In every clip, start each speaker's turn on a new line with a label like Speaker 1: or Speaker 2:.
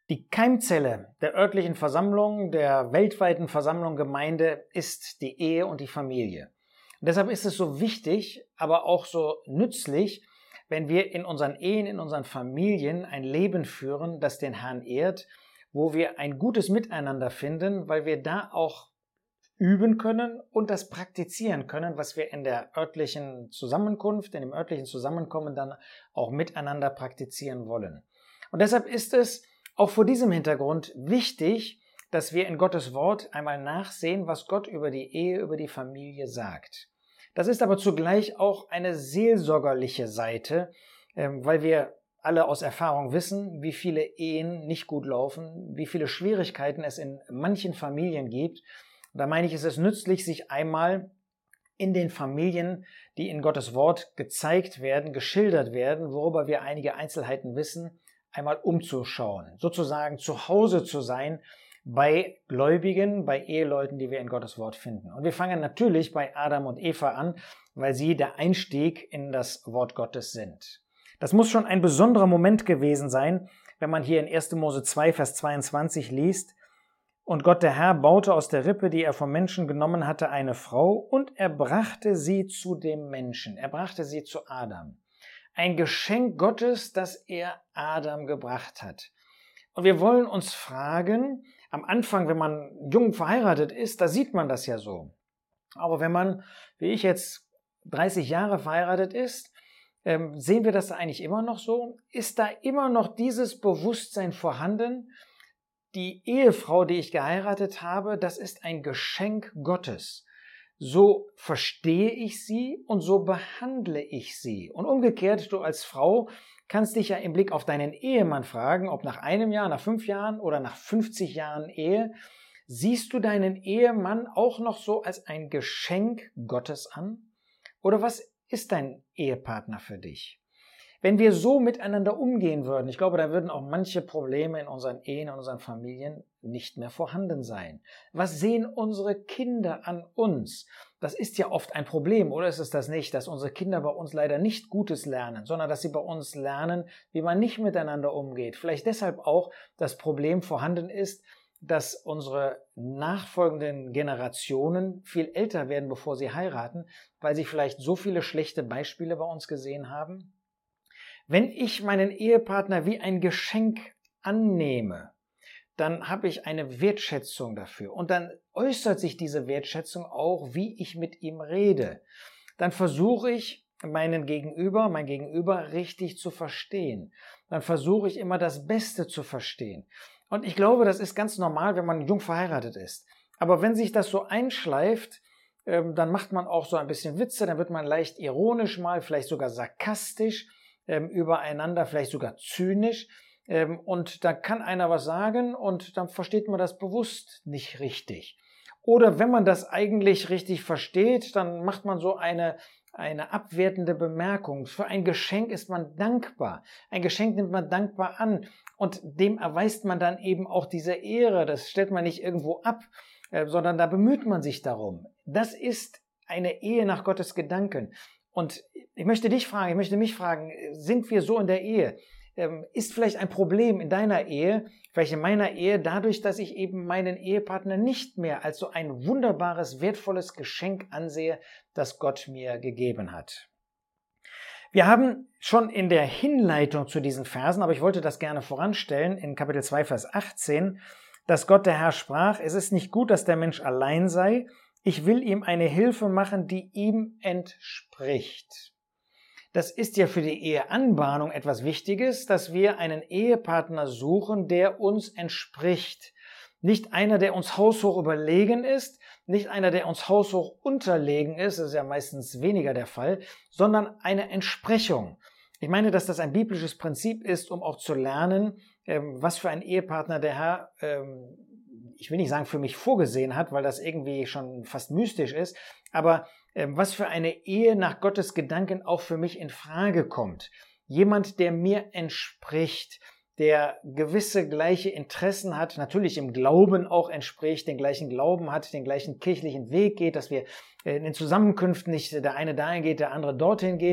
Speaker 1: Die Keimzelle der örtlichen Versammlung, der weltweiten Versammlung Gemeinde ist die Ehe und die Familie. Und deshalb ist es so wichtig, aber auch so nützlich, wenn wir in unseren Ehen, in unseren Familien ein Leben führen, das den Herrn ehrt, wo wir ein gutes Miteinander finden, weil wir da auch üben können und das praktizieren können, was wir in der örtlichen Zusammenkunft, in dem örtlichen Zusammenkommen dann auch miteinander praktizieren wollen. Und deshalb ist es auch vor diesem Hintergrund wichtig, dass wir in Gottes Wort einmal nachsehen, was Gott über die Ehe, über die Familie sagt. Das ist aber zugleich auch eine seelsorgerliche Seite, weil wir alle aus Erfahrung wissen, wie viele Ehen nicht gut laufen, wie viele Schwierigkeiten es in manchen Familien gibt. Und da meine ich, es ist nützlich, sich einmal in den Familien, die in Gottes Wort gezeigt werden, geschildert werden, worüber wir einige Einzelheiten wissen, einmal umzuschauen, sozusagen zu Hause zu sein bei Gläubigen, bei Eheleuten, die wir in Gottes Wort finden. Und wir fangen natürlich bei Adam und Eva an, weil sie der Einstieg in das Wort Gottes sind. Das muss schon ein besonderer Moment gewesen sein, wenn man hier in 1. Mose 2, Vers 22 liest: Und Gott der Herr baute aus der Rippe, die er vom Menschen genommen hatte, eine Frau, und er brachte sie zu dem Menschen. Er brachte sie zu Adam. Ein Geschenk Gottes, das er Adam gebracht hat. Und wir wollen uns fragen, am Anfang, wenn man jung verheiratet ist, da sieht man das ja so. Aber wenn man, wie ich jetzt, 30 Jahre verheiratet ist, sehen wir das eigentlich immer noch so? Ist da immer noch dieses Bewusstsein vorhanden? Die Ehefrau, die ich geheiratet habe, das ist ein Geschenk Gottes. So verstehe ich sie und so behandle ich sie. Und umgekehrt, du als Frau kannst dich ja im Blick auf deinen Ehemann fragen, ob nach einem Jahr, nach 5 Jahren oder nach 50 Jahren Ehe, siehst du deinen Ehemann auch noch so als ein Geschenk Gottes an? Oder was ist dein Ehepartner für dich? Wenn wir so miteinander umgehen würden, ich glaube, da würden auch manche Probleme in unseren Ehen, in unseren Familien nicht mehr vorhanden sein. Was sehen unsere Kinder an uns? Das ist ja oft ein Problem, oder ist es das nicht, dass unsere Kinder bei uns leider nicht Gutes lernen, sondern dass sie bei uns lernen, wie man nicht miteinander umgeht. Vielleicht deshalb auch das Problem vorhanden ist, dass unsere nachfolgenden Generationen viel älter werden, bevor sie heiraten, weil sie vielleicht so viele schlechte Beispiele bei uns gesehen haben. Wenn ich meinen Ehepartner wie ein Geschenk annehme, dann habe ich eine Wertschätzung dafür. Und dann äußert sich diese Wertschätzung auch, wie ich mit ihm rede. Dann versuche ich, mein Gegenüber richtig zu verstehen. Dann versuche ich immer das Beste zu verstehen. Und ich glaube, das ist ganz normal, wenn man jung verheiratet ist. Aber wenn sich das so einschleift, dann macht man auch so ein bisschen Witze, dann wird man leicht ironisch mal, vielleicht sogar sarkastisch übereinander, vielleicht sogar zynisch. Und da kann einer was sagen und dann versteht man das bewusst nicht richtig. Oder wenn man das eigentlich richtig versteht, dann macht man so eine abwertende Bemerkung. Für ein Geschenk ist man dankbar. Ein Geschenk nimmt man dankbar an und dem erweist man dann eben auch diese Ehre. Das stellt man nicht irgendwo ab, sondern da bemüht man sich darum. Das ist eine Ehe nach Gottes Gedanken. Und ich möchte mich fragen, sind wir so in der Ehe? Ist vielleicht ein Problem in deiner Ehe, vielleicht in meiner Ehe, dadurch, dass ich eben meinen Ehepartner nicht mehr als so ein wunderbares, wertvolles Geschenk ansehe, das Gott mir gegeben hat? Wir haben schon in der Hinleitung zu diesen Versen, aber ich wollte das gerne voranstellen, in Kapitel 2, Vers 18, dass Gott der Herr sprach: Es ist nicht gut, dass der Mensch allein sei. Ich will ihm eine Hilfe machen, die ihm entspricht. Das ist ja für die Eheanbahnung etwas Wichtiges, dass wir einen Ehepartner suchen, der uns entspricht. Nicht einer, der uns haushoch überlegen ist, nicht einer, der uns haushoch unterlegen ist, das ist ja meistens weniger der Fall, sondern eine Entsprechung. Ich meine, dass das ein biblisches Prinzip ist, um auch zu lernen, was für ein Ehepartner der Herr, ich will nicht sagen, für mich vorgesehen hat, weil das irgendwie schon fast mystisch ist, aber was für eine Ehe nach Gottes Gedanken auch für mich in Frage kommt. Jemand, der mir entspricht, der gewisse gleiche Interessen hat, natürlich im Glauben auch entspricht, den gleichen Glauben hat, den gleichen kirchlichen Weg geht, dass wir in den Zusammenkünften nicht der eine dahin geht, der andere dorthin geht,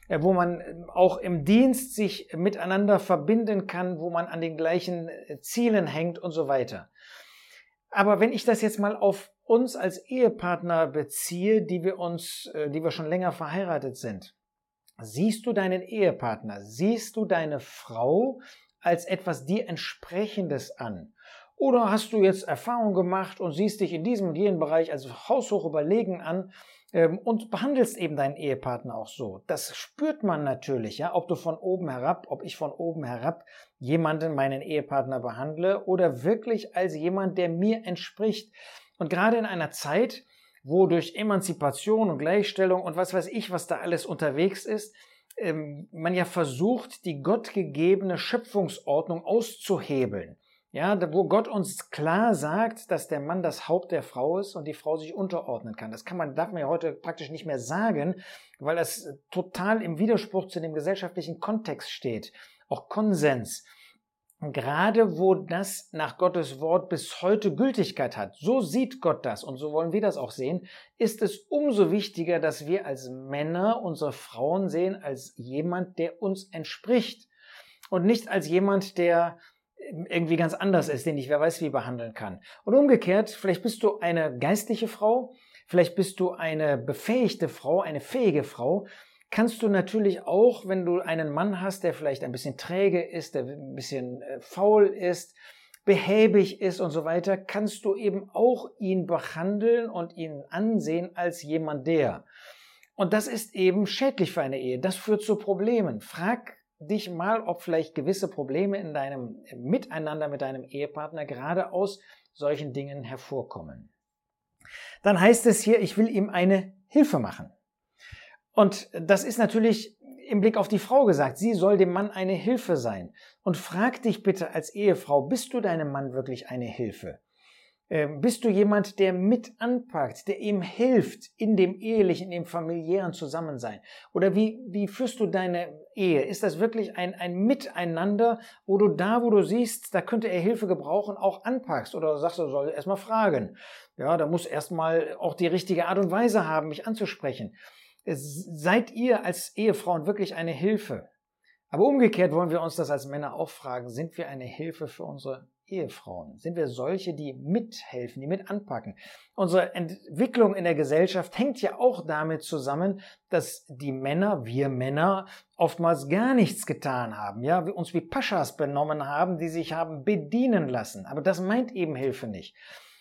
Speaker 1: wo man auch im Dienst sich miteinander verbinden kann, wo man an den gleichen Zielen hängt und so weiter. Aber wenn ich das jetzt mal auf uns als Ehepartner beziehe, die wir schon länger verheiratet sind, siehst du deinen Ehepartner, siehst du deine Frau als etwas dir Entsprechendes an? Oder hast du jetzt Erfahrung gemacht und siehst dich in diesem und jenem Bereich als haushoch überlegen an und behandelst eben deinen Ehepartner auch so? Das spürt man natürlich, ja, ob ich von oben herab jemanden, meinen Ehepartner behandle oder wirklich als jemand, der mir entspricht. Und gerade in einer Zeit, wo durch Emanzipation und Gleichstellung und was weiß ich, was da alles unterwegs ist, man ja versucht, die gottgegebene Schöpfungsordnung auszuhebeln. Ja, wo Gott uns klar sagt, dass der Mann das Haupt der Frau ist und die Frau sich unterordnen kann. Das darf man ja heute praktisch nicht mehr sagen, weil das total im Widerspruch zu dem gesellschaftlichen Kontext steht. Auch Konsens. Gerade wo das nach Gottes Wort bis heute Gültigkeit hat, so sieht Gott das und so wollen wir das auch sehen, ist es umso wichtiger, dass wir als Männer unsere Frauen sehen als jemand, der uns entspricht und nicht als jemand, der irgendwie ganz anders ist, den ich wer weiß wie behandeln kann. Und umgekehrt, vielleicht bist du eine geistliche Frau, vielleicht bist du eine befähigte Frau, eine fähige Frau, kannst du natürlich auch, wenn du einen Mann hast, der vielleicht ein bisschen träge ist, der ein bisschen faul ist, behäbig ist und so weiter, kannst du eben auch ihn behandeln und ihn ansehen als jemand der. Und das ist eben schädlich für eine Ehe. Das führt zu Problemen. Frag dich mal, ob vielleicht gewisse Probleme in deinem Miteinander mit deinem Ehepartner gerade aus solchen Dingen hervorkommen. Dann heißt es hier, ich will ihm eine Hilfe machen. Und das ist natürlich im Blick auf die Frau gesagt. Sie soll dem Mann eine Hilfe sein. Und frag dich bitte als Ehefrau, bist du deinem Mann wirklich eine Hilfe? Bist du jemand, der mit anpackt, der ihm hilft in dem ehelichen, in dem familiären Zusammensein? Oder wie führst du deine Ehe? Ist das wirklich ein Miteinander, wo du siehst, da könnte er Hilfe gebrauchen, auch anpackst? Oder sagst du, soll erstmal fragen? Ja, da muss erstmal auch die richtige Art und Weise haben, mich anzusprechen. Seid ihr als Ehefrauen wirklich eine Hilfe? Aber umgekehrt wollen wir uns das als Männer auch fragen, sind wir eine Hilfe für unsere Ehefrauen? Sind wir solche, die mithelfen, die mit anpacken? Unsere Entwicklung in der Gesellschaft hängt ja auch damit zusammen, dass wir Männer, oftmals gar nichts getan haben, ja, wir uns wie Paschas benommen haben, die sich haben bedienen lassen. Aber das meint eben Hilfe nicht.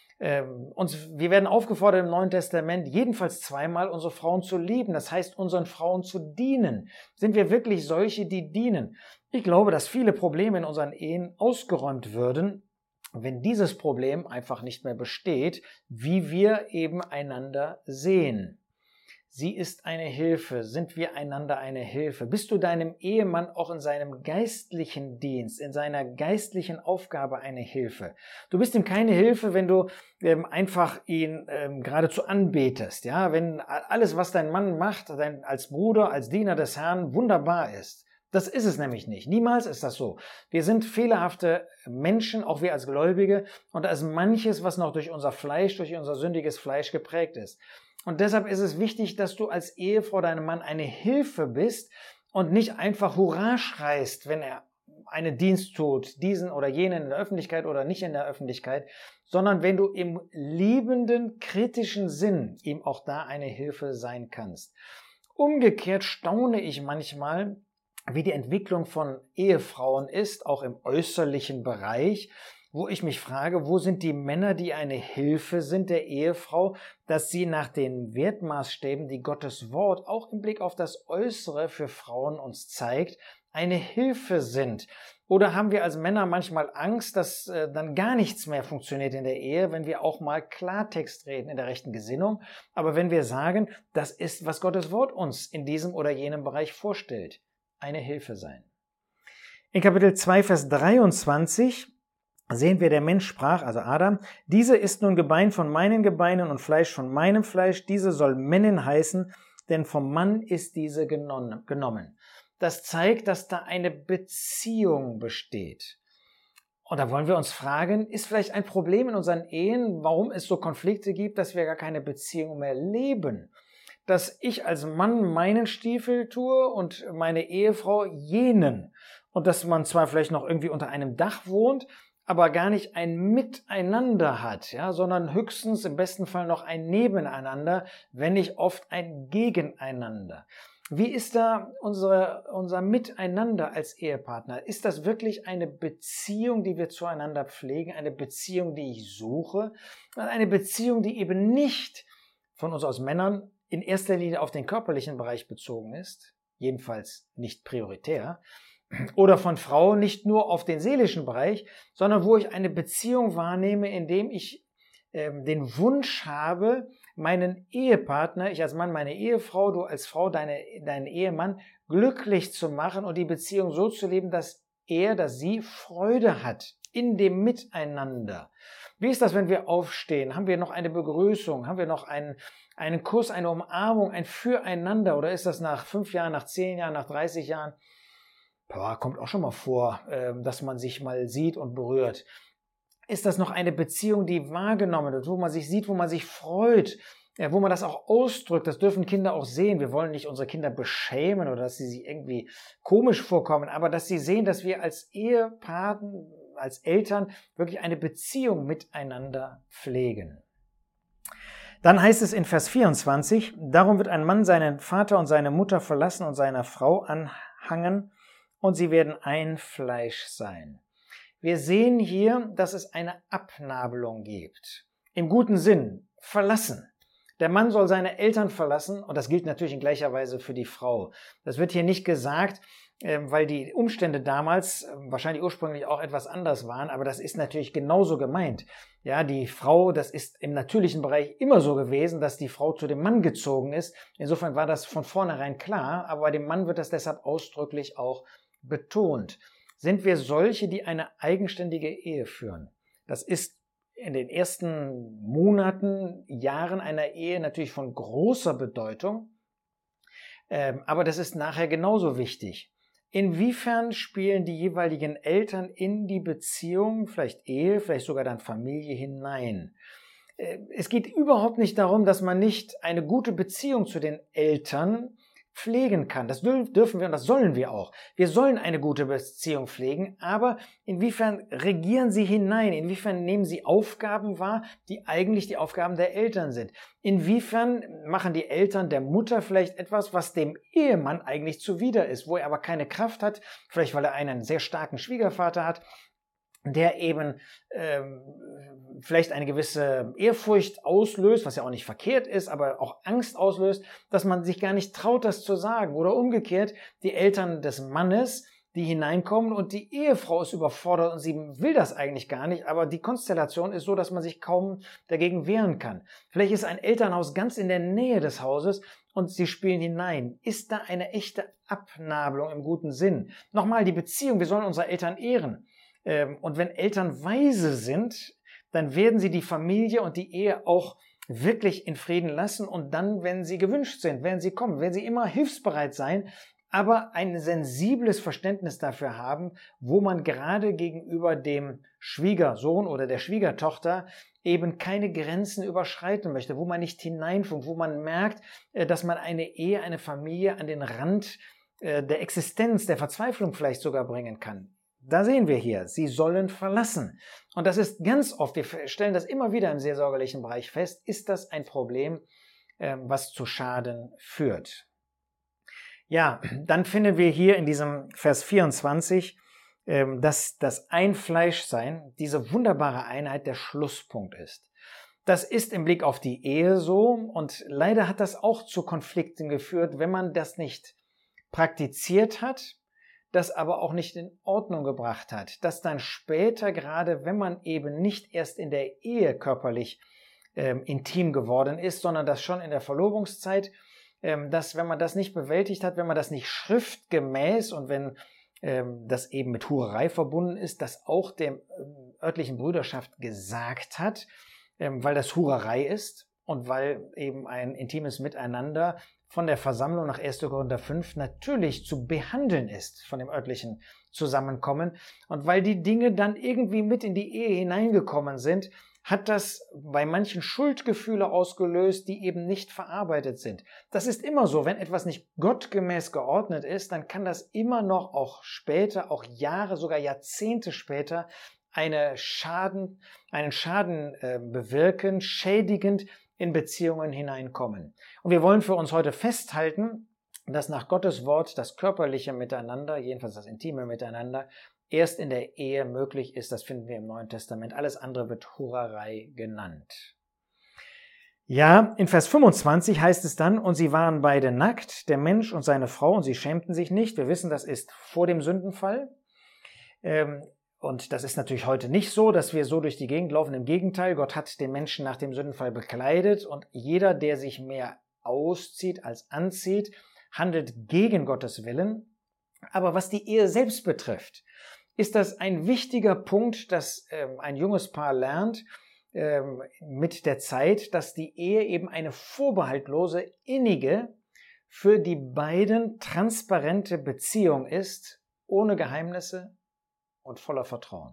Speaker 1: Wir werden aufgefordert im Neuen Testament, jedenfalls zweimal unsere Frauen zu lieben. Das heißt, unseren Frauen zu dienen. Sind wir wirklich solche, die dienen? Ich glaube, dass viele Probleme in unseren Ehen ausgeräumt würden, wenn dieses Problem einfach nicht mehr besteht, wie wir eben einander sehen. Sie ist eine Hilfe. Sind wir einander eine Hilfe? Bist du deinem Ehemann auch in seinem geistlichen Dienst, in seiner geistlichen Aufgabe eine Hilfe? Du bist ihm keine Hilfe, wenn du einfach ihn geradezu anbetest. Ja? Wenn alles, was dein Mann macht, als Bruder, als Diener des Herrn, wunderbar ist. Das ist es nämlich nicht. Niemals ist das so. Wir sind fehlerhafte Menschen, auch wir als Gläubige, und da ist manches, was noch durch unser Fleisch, durch unser sündiges Fleisch geprägt ist. Und deshalb ist es wichtig, dass du als Ehefrau deinem Mann eine Hilfe bist und nicht einfach Hurra schreist, wenn er einen Dienst tut, diesen oder jenen in der Öffentlichkeit oder nicht in der Öffentlichkeit, sondern wenn du im liebenden, kritischen Sinn ihm auch da eine Hilfe sein kannst. Umgekehrt staune ich manchmal, wie die Entwicklung von Ehefrauen ist, auch im äußerlichen Bereich, wo ich mich frage, wo sind die Männer, die eine Hilfe sind der Ehefrau, dass sie nach den Wertmaßstäben, die Gottes Wort auch im Blick auf das Äußere für Frauen uns zeigt, eine Hilfe sind? Oder haben wir als Männer manchmal Angst, dass dann gar nichts mehr funktioniert in der Ehe, wenn wir auch mal Klartext reden in der rechten Gesinnung, aber wenn wir sagen, das ist, was Gottes Wort uns in diesem oder jenem Bereich vorstellt, eine Hilfe sein. In Kapitel 2, Vers 23 sehen wir, der Mensch sprach, also Adam, diese ist nun Gebein von meinen Gebeinen und Fleisch von meinem Fleisch, diese soll Männin heißen, denn vom Mann ist diese genommen. Das zeigt, dass da eine Beziehung besteht. Und da wollen wir uns fragen, ist vielleicht ein Problem in unseren Ehen, warum es so Konflikte gibt, dass wir gar keine Beziehung mehr leben? dass ich als Mann meinen Stiefel tue und meine Ehefrau jenen. Und dass man zwar vielleicht noch irgendwie unter einem Dach wohnt, aber gar nicht ein Miteinander hat, ja, sondern höchstens im besten Fall noch ein Nebeneinander, wenn nicht oft ein Gegeneinander. Wie ist da unser Miteinander als Ehepartner? Ist das wirklich eine Beziehung, die wir zueinander pflegen, eine Beziehung, die ich suche, eine Beziehung, die eben nicht von uns aus Männern in erster Linie auf den körperlichen Bereich bezogen ist, jedenfalls nicht prioritär, oder von Frauen nicht nur auf den seelischen Bereich, sondern wo ich eine Beziehung wahrnehme, in dem ich den Wunsch habe, meinen Ehepartner, ich als Mann meine Ehefrau, du als Frau deinen Ehemann, glücklich zu machen und die Beziehung so zu leben, dass sie Freude hat in dem Miteinander. Wie ist das, wenn wir aufstehen? Haben wir noch eine Begrüßung? Haben wir noch einen Kuss, eine Umarmung, ein Füreinander? Oder ist das nach 5 Jahren, nach 10 Jahren, nach 30 Jahren? Kommt auch schon mal vor, dass man sich mal sieht und berührt. Ist das noch eine Beziehung, die wahrgenommen wird, wo man sich sieht, wo man sich freut, wo man das auch ausdrückt? Das dürfen Kinder auch sehen. Wir wollen nicht unsere Kinder beschämen oder dass sie sich irgendwie komisch vorkommen, aber dass sie sehen, dass wir als Ehepaare, als Eltern wirklich eine Beziehung miteinander pflegen. Dann heißt es in Vers 24, darum wird ein Mann seinen Vater und seine Mutter verlassen und seiner Frau anhangen, und sie werden ein Fleisch sein. Wir sehen hier, dass es eine Abnabelung gibt. Im guten Sinn, verlassen. Der Mann soll seine Eltern verlassen und das gilt natürlich in gleicher Weise für die Frau. Das wird hier nicht gesagt, weil die Umstände damals wahrscheinlich ursprünglich auch etwas anders waren, aber das ist natürlich genauso gemeint. Ja, die Frau, das ist im natürlichen Bereich immer so gewesen, dass die Frau zu dem Mann gezogen ist. Insofern war das von vornherein klar, aber bei dem Mann wird das deshalb ausdrücklich auch betont. Sind wir solche, die eine eigenständige Ehe führen? Das ist in den ersten Monaten, Jahren einer Ehe natürlich von großer Bedeutung, aber das ist nachher genauso wichtig. Inwiefern spielen die jeweiligen Eltern in die Beziehung, vielleicht Ehe, vielleicht sogar dann Familie hinein? Es geht überhaupt nicht darum, dass man nicht eine gute Beziehung zu den Eltern pflegen kann. Das dürfen wir und das sollen wir auch. Wir sollen eine gute Beziehung pflegen, aber inwiefern regieren sie hinein? Inwiefern nehmen sie Aufgaben wahr, die eigentlich die Aufgaben der Eltern sind? Inwiefern machen die Eltern der Mutter vielleicht etwas, was dem Ehemann eigentlich zuwider ist, wo er aber keine Kraft hat, vielleicht weil er einen sehr starken Schwiegervater hat, der eben vielleicht eine gewisse Ehrfurcht auslöst, was ja auch nicht verkehrt ist, aber auch Angst auslöst, dass man sich gar nicht traut, das zu sagen. Oder umgekehrt, die Eltern des Mannes, die hineinkommen und die Ehefrau ist überfordert und sie will das eigentlich gar nicht, aber die Konstellation ist so, dass man sich kaum dagegen wehren kann. Vielleicht ist ein Elternhaus ganz in der Nähe des Hauses und sie spielen hinein. Ist da eine echte Abnabelung im guten Sinn? Nochmal, die Beziehung, wir sollen unsere Eltern ehren. Und wenn Eltern weise sind, dann werden sie die Familie und die Ehe auch wirklich in Frieden lassen und dann, wenn sie gewünscht sind, werden sie kommen, werden sie immer hilfsbereit sein, aber ein sensibles Verständnis dafür haben, wo man gerade gegenüber dem Schwiegersohn oder der Schwiegertochter eben keine Grenzen überschreiten möchte, wo man nicht hineinfunkt, wo man merkt, dass man eine Ehe, eine Familie an den Rand der Existenz, der Verzweiflung vielleicht sogar bringen kann. Da sehen wir hier, sie sollen verlassen. Und das ist ganz oft, wir stellen das immer wieder im seelsorgerlichen Bereich fest, ist das ein Problem, was zu Schaden führt. Ja, dann finden wir hier in diesem Vers 24, dass das Ein-Fleisch-Sein, diese wunderbare Einheit, der Schlusspunkt ist. Das ist im Blick auf die Ehe so und leider hat das auch zu Konflikten geführt, wenn man das nicht praktiziert hat, das aber auch nicht in Ordnung gebracht hat, dass dann später, gerade wenn man eben nicht erst in der Ehe körperlich intim geworden ist, sondern das schon in der Verlobungszeit, dass wenn man das nicht bewältigt hat, wenn man das nicht schriftgemäß und wenn das eben mit Hurerei verbunden ist, das auch der örtlichen Brüderschaft gesagt hat, weil das Hurerei ist und weil eben ein intimes Miteinander von der Versammlung nach 1. Korinther 5 natürlich zu behandeln ist von dem örtlichen Zusammenkommen. Und weil die Dinge dann irgendwie mit in die Ehe hineingekommen sind, hat das bei manchen Schuldgefühle ausgelöst, die eben nicht verarbeitet sind. Das ist immer so, wenn etwas nicht gottgemäß geordnet ist, dann kann das immer noch auch später, auch Jahre, sogar Jahrzehnte später, einen Schaden bewirken, schädigend in Beziehungen hineinkommen. Und wir wollen für uns heute festhalten, dass nach Gottes Wort das körperliche Miteinander, jedenfalls das intime Miteinander, erst in der Ehe möglich ist. Das finden wir im Neuen Testament. Alles andere wird Hurerei genannt. Ja, in Vers 25 heißt es dann, und sie waren beide nackt, der Mensch und seine Frau, und sie schämten sich nicht. Wir wissen, das ist vor dem Sündenfall. Und das ist natürlich heute nicht so, dass wir so durch die Gegend laufen. Im Gegenteil, Gott hat den Menschen nach dem Sündenfall bekleidet und jeder, der sich mehr auszieht als anzieht, handelt gegen Gottes Willen. Aber was die Ehe selbst betrifft, ist das ein wichtiger Punkt, dass ein junges Paar lernt mit der Zeit, dass die Ehe eben eine vorbehaltlose, innige, für die beiden transparente Beziehung ist, ohne Geheimnisse und voller Vertrauen.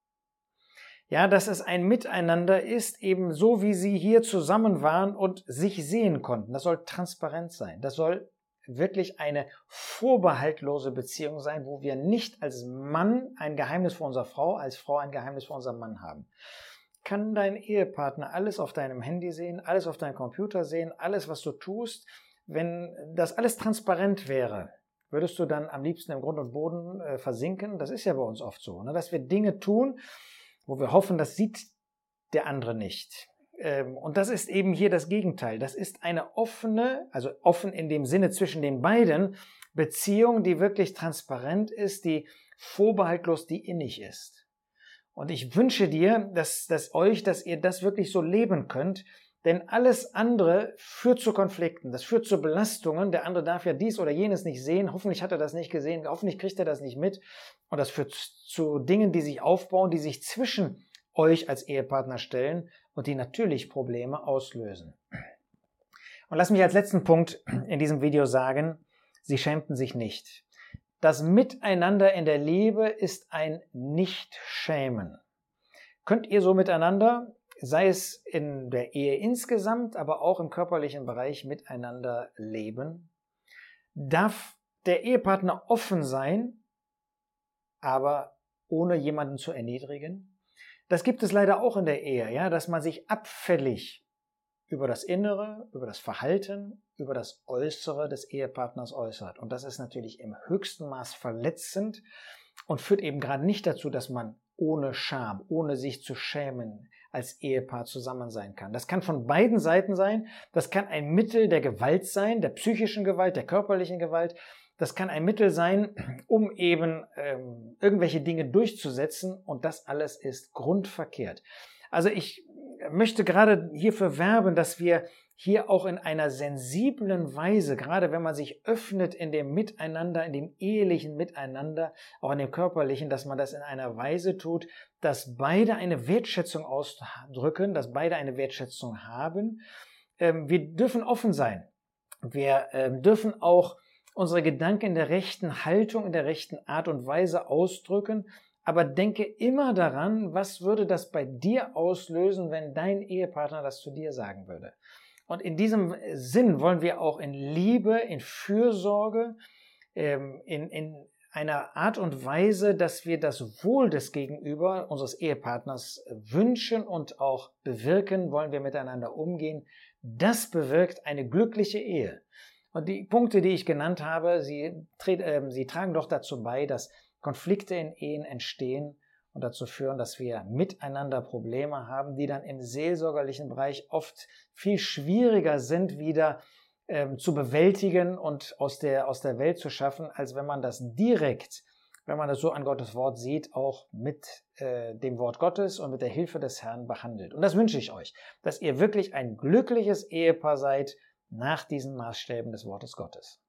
Speaker 1: Ja, dass es ein Miteinander ist, eben so wie sie hier zusammen waren und sich sehen konnten. Das soll transparent sein. Das soll wirklich eine vorbehaltlose Beziehung sein, wo wir nicht als Mann ein Geheimnis vor unserer Frau, als Frau ein Geheimnis vor unserem Mann haben. Kann dein Ehepartner alles auf deinem Handy sehen, alles auf deinem Computer sehen, alles, was du tust? Wenn das alles transparent wäre, würdest du dann am liebsten im Grund und Boden versinken? Das ist ja bei uns oft so, ne? Dass wir Dinge tun, wo wir hoffen, das sieht der andere nicht. Und das ist eben hier das Gegenteil. Das ist eine offene, also offen in dem Sinne zwischen den beiden, Beziehung, die wirklich transparent ist, die vorbehaltlos, die innig ist. Und ich wünsche dir, dass ihr das wirklich so leben könnt, denn alles andere führt zu Konflikten, das führt zu Belastungen. Der andere darf ja dies oder jenes nicht sehen, hoffentlich hat er das nicht gesehen, hoffentlich kriegt er das nicht mit. Und das führt zu Dingen, die sich aufbauen, die sich zwischen euch als Ehepartner stellen und die natürlich Probleme auslösen. Und lass mich als letzten Punkt in diesem Video sagen, sie schämten sich nicht. Das Miteinander in der Liebe ist ein Nicht-Schämen. Könnt ihr so miteinander, sei es in der Ehe insgesamt, aber auch im körperlichen Bereich miteinander leben? Darf der Ehepartner offen sein, aber ohne jemanden zu erniedrigen? Das gibt es leider auch in der Ehe, ja, dass man sich abfällig über das Innere, über das Verhalten, über das Äußere des Ehepartners äußert. Und das ist natürlich im höchsten Maß verletzend und führt eben gerade nicht dazu, dass man ohne Scham, ohne sich zu schämen, als Ehepaar zusammen sein kann. Das kann von beiden Seiten sein. Das kann ein Mittel der Gewalt sein, der psychischen Gewalt, der körperlichen Gewalt. Das kann ein Mittel sein, um eben irgendwelche Dinge durchzusetzen, und das alles ist grundverkehrt. Also ich möchte gerade hierfür werben, dass wir hier auch in einer sensiblen Weise, gerade wenn man sich öffnet in dem Miteinander, in dem ehelichen Miteinander, auch in dem körperlichen, dass man das in einer Weise tut, dass beide eine Wertschätzung ausdrücken, dass beide eine Wertschätzung haben. Wir dürfen offen sein. Wir dürfen auch unsere Gedanken in der rechten Haltung, in der rechten Art und Weise ausdrücken, aber denke immer daran, was würde das bei dir auslösen, wenn dein Ehepartner das zu dir sagen würde. Und in diesem Sinn wollen wir auch in Liebe, in Fürsorge, in einer Art und Weise, dass wir das Wohl des Gegenüber, unseres Ehepartners, wünschen und auch bewirken, wollen wir miteinander umgehen. Das bewirkt eine glückliche Ehe. Und die Punkte, die ich genannt habe, sie tragen doch dazu bei, dass Konflikte in Ehen entstehen und dazu führen, dass wir miteinander Probleme haben, die dann im seelsorgerlichen Bereich oft viel schwieriger sind, wieder zu bewältigen und aus der Welt zu schaffen, als wenn man das direkt, wenn man das so an Gottes Wort sieht, auch mit dem Wort Gottes und mit der Hilfe des Herrn behandelt. Und das wünsche ich euch, dass ihr wirklich ein glückliches Ehepaar seid, nach diesen Maßstäben des Wortes Gottes.